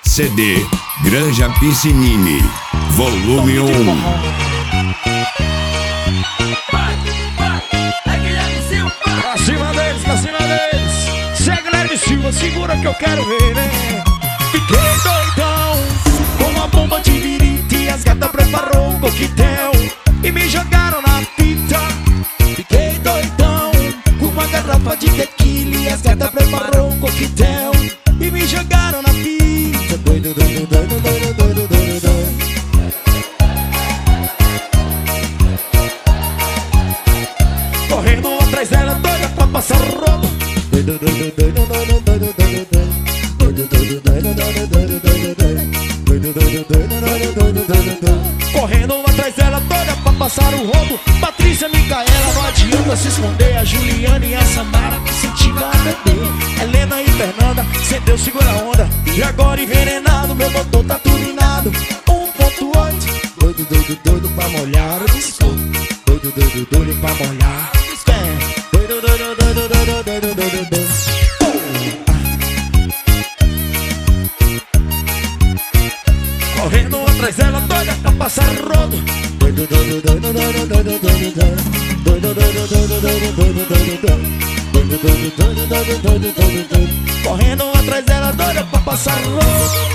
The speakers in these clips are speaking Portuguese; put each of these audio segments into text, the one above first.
CD Granja Piscinini, volume 1. Pra cima deles. Segue Guilherme Silva, segura que eu quero ver, né? Fiquei doidão com uma bomba de virite e as gatas preparou um coquetel e me jogaram na fita. Fiquei doidão com uma garrafa de tequila e as gatas preparou um coquetel e me jogaram na fita. Doido, doido, doido, doido, doido, doido, doido. Correndo atrás dela, doida pra passar rodo. Doido, doido, doido, doido, doido, doido, doido. Doido, doido, doido, doido, doido, doido, doido. Doido, doido, doido, doido, doido, doido, doido. Correndo atrás dela, doida pra passar o rodo. Patrícia, Micaela, não adianta se esconder. A Juliana e a Samara que incentiva a beber. Helena e Fernanda, cedeu, segura a onda. E agora envenenado, meu motor tá turbinado. 1.8. Doido, doido, doido pra molhar o disco. Doido, doido, doido pra molhar o disco. Doido, doido, doido, doido, doido, doido, doido. Correndo atrás dela, doida pra passar rodo. Doido, doido, doido, doido, doido, doido, doido. Doido, doido, doido, doido, doido, doido, doido. Doido, doido, doido, doido, doido, doido, doido. Correndo atrás dela, doida pra passar rodo.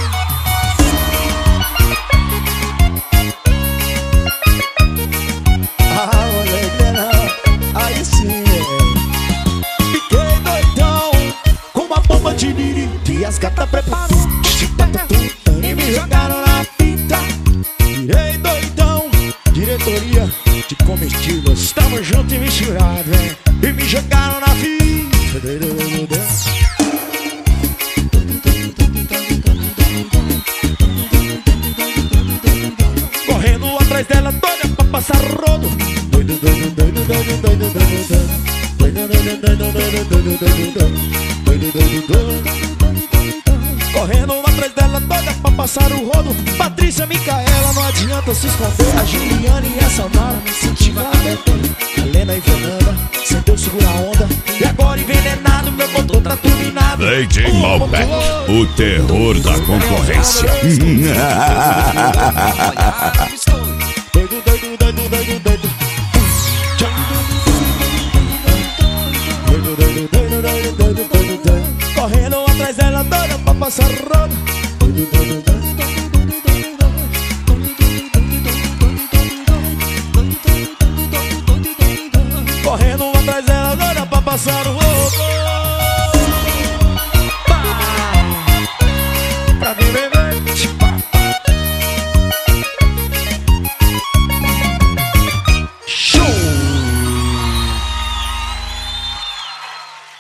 Aí sim, fiquei doidão com uma bomba de birite e as gatas preparou e me jogaram na fita. Virei doidão, diretoria de comestíveis, tamo junto e misturado, hein? E me jogaram na fita. Correndo atrás dela, doida pra passar rodo. Doido, doido, doido, doido, doido, doido, doido. Doido, doido, doido, doido, doido, doido, doido. Doido, doido, doido. Correndo atrás dela, doida pra passar o rodo. Patrícia, Micaela, não adianta se esconder. A Juliana e a Samara me incentivam a beber. Helena e Fernanda, cedeu, segura a onda. E agora envenenado, meu motor tá turbinado. DJ Malbec, o terror da concorrência. Doido, doido, doido, doido, doido. Doido, doido, doido, doido, doido, doido, doido. Correndo atrás dela, doida pra passar rodo. Doido, doido, doido, doido, doido, doido. Correndo atrás dela, doida pra passar o rodo. Pra mim, bebê.